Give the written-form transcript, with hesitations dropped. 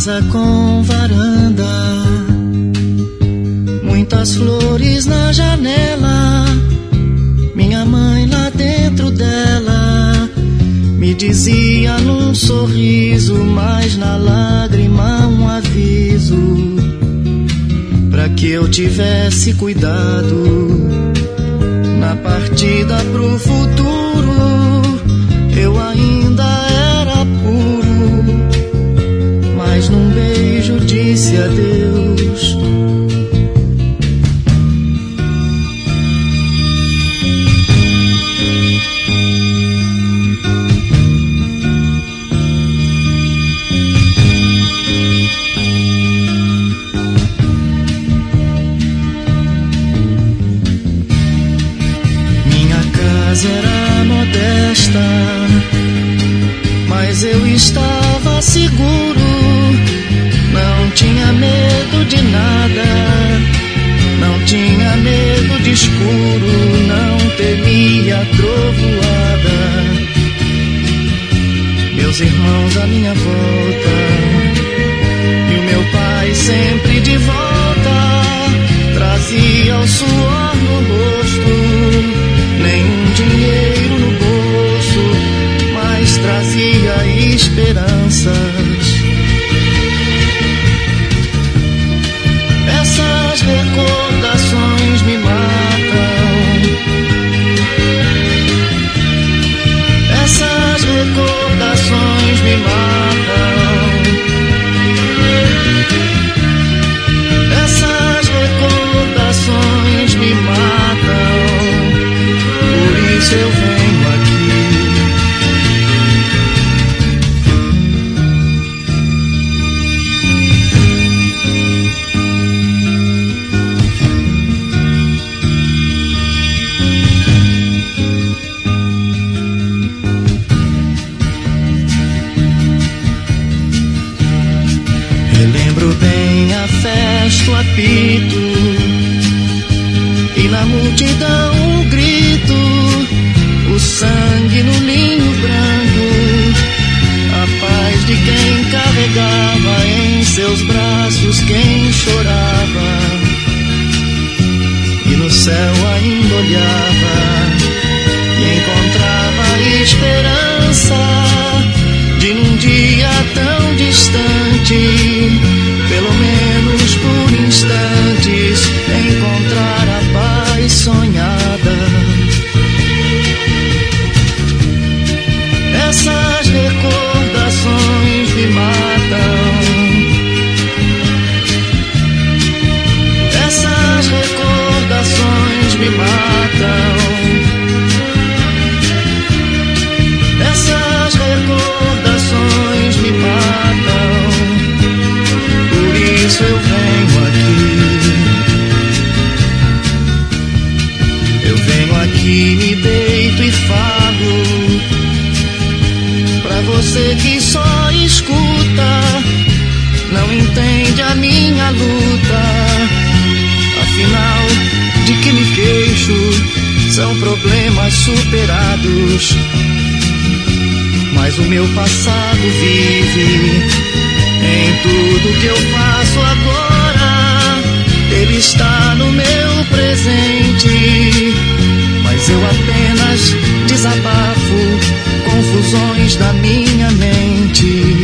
casa com varanda, muitas flores na janela. Minha mãe lá dentro dela me dizia num sorriso, mas na lágrima um aviso, pra que eu tivesse cuidado na partida pro futuro. Eu ainda era puro, mas num beijo disse adeus. Era modesta, mas eu estava seguro. Não tinha medo de nada, não tinha medo de escuro, não temia trovoada. Meus irmãos à minha volta e o meu pai sempre de volta, trazia o suor no rosto, nenhum dinheiro no bolso, mas trazia esperanças. Essas recordações me matam, essas recordações me matam, essas recordações me matam. Por isso eu venho aqui. Relembro bem a festa, o apito, e na multidão um grito, o sangue no linho branco, a paz de quem carregava em seus braços quem chorava, e no céu ainda olhava e encontrava esperança de num dia tão distante, pelo menos por instantes, encontrar a paz sonhada. Essas recordações me matam, essas recordações me matam, essas recordações me matam. Por isso eu venho aqui, eu venho aqui, me deito e falo pra você que só escuta, não entende a minha luta. Afinal, de que me queixo, são problemas superados, mas o meu passado vive em tudo que eu faço agora. Ele está no meu presente, mas eu apenas desabafo confusões da minha mente.